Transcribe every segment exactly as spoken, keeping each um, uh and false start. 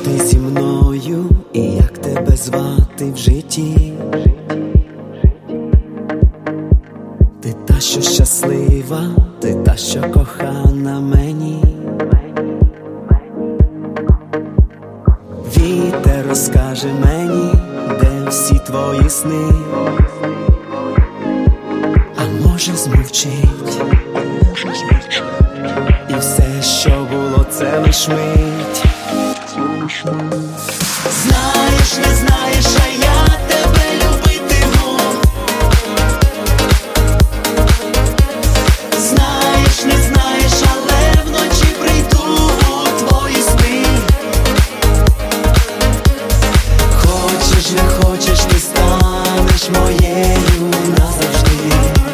ти зі мною і як тебе звати в житті? Ти та, що щаслива, ти та, що кохана мені. Вітер розкаже мені, де всі твої сни, а може змовчить, і все, що було, це лиш мить. Знаєш, не знаєш, а я тебе любитиму. Знаєш, не знаєш, але вночі прийду у твої сни. Хочеш, не хочеш, ти станеш моєю назавжди.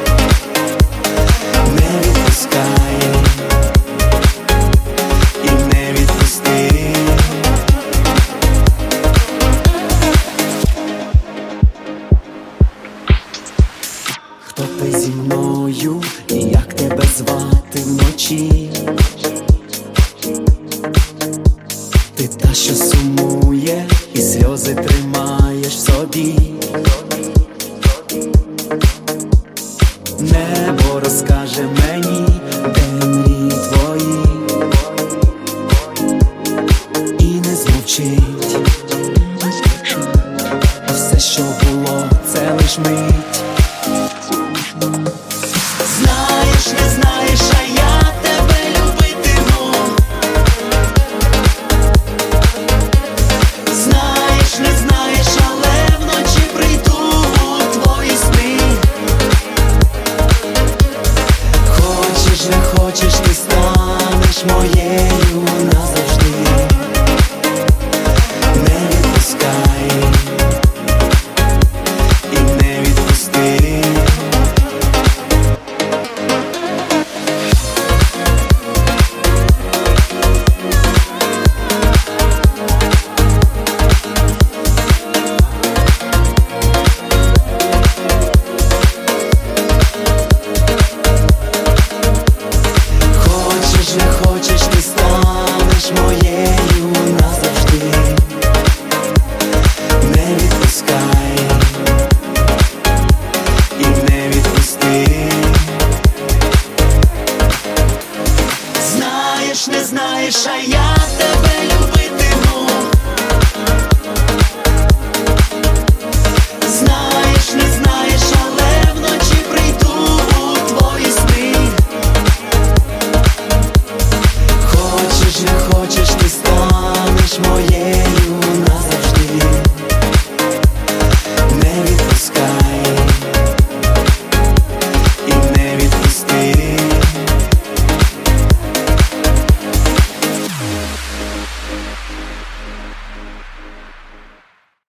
Не відпускає і не відпусти. Хто ти зі мною і як тебе звати вночі? Ти та, що сумує і сльози тримаєш в собі. Небо розкаже мені, де мрії твої, і не змовчить, а все, що було, це лиш мить. Знаєш, не знаєш, а я тебе любитиму. Знаєш, не знаєш, але вночі прийду у твої сни. Хочеш, не хочеш, ти станеш моєю назавжди. Не відпускай і не відпусти. Хочеш, не хочеш, ти станеш моєю назавжди. Не відпускай і не відпусти. Знаєш, не знаєш, а я тебе любитиму. Знаєш, не знаєш, але вночі прийду у твої сни. Хочеш, не хочеш, ти станеш моєю